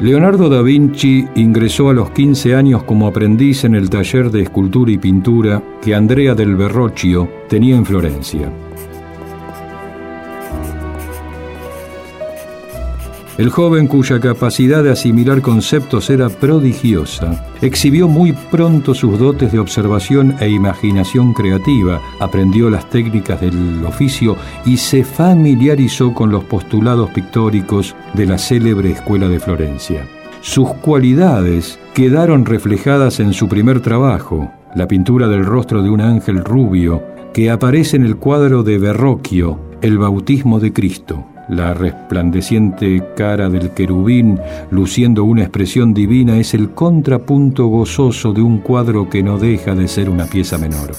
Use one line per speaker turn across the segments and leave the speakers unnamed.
Leonardo da Vinci ingresó a los 15 años como aprendiz en el taller de escultura y pintura que Andrea del Verrocchio tenía en Florencia. El joven, cuya capacidad de asimilar conceptos era prodigiosa, exhibió muy pronto sus dotes de observación e imaginación creativa, aprendió las técnicas del oficio y se familiarizó con los postulados pictóricos de la célebre escuela de Florencia. Sus cualidades quedaron reflejadas en su primer trabajo, la pintura del rostro de un ángel rubio, que aparece en el cuadro de Verrocchio, El bautismo de Cristo. La resplandeciente cara del querubín, luciendo una expresión divina, es el contrapunto gozoso de un cuadro que no deja de ser una pieza menor.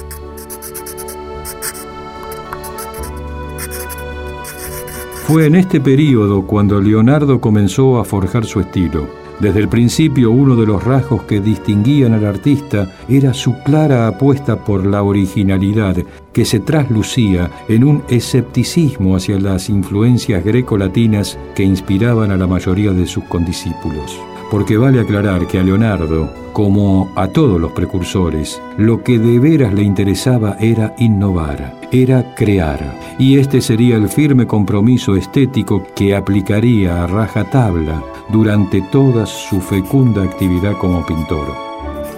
Fue en este período cuando Leonardo comenzó a forjar su estilo. Desde el principio, uno de los rasgos que distinguían al artista era su clara apuesta por la originalidad, que se traslucía en un escepticismo hacia las influencias grecolatinas que inspiraban a la mayoría de sus condiscípulos. Porque vale aclarar que a Leonardo, como a todos los precursores, lo que de veras le interesaba era innovar, era crear. Y este sería el firme compromiso estético que aplicaría a rajatabla durante toda su fecunda actividad como pintor.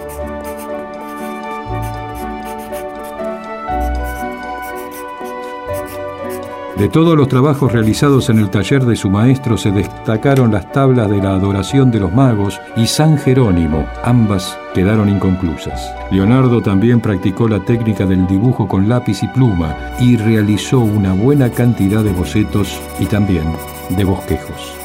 De todos los trabajos realizados en el taller de su maestro se destacaron las tablas de la adoración de los magos y San Jerónimo, ambas quedaron inconclusas. Leonardo también practicó la técnica del dibujo con lápiz y pluma y realizó una buena cantidad de bocetos y también de bosquejos.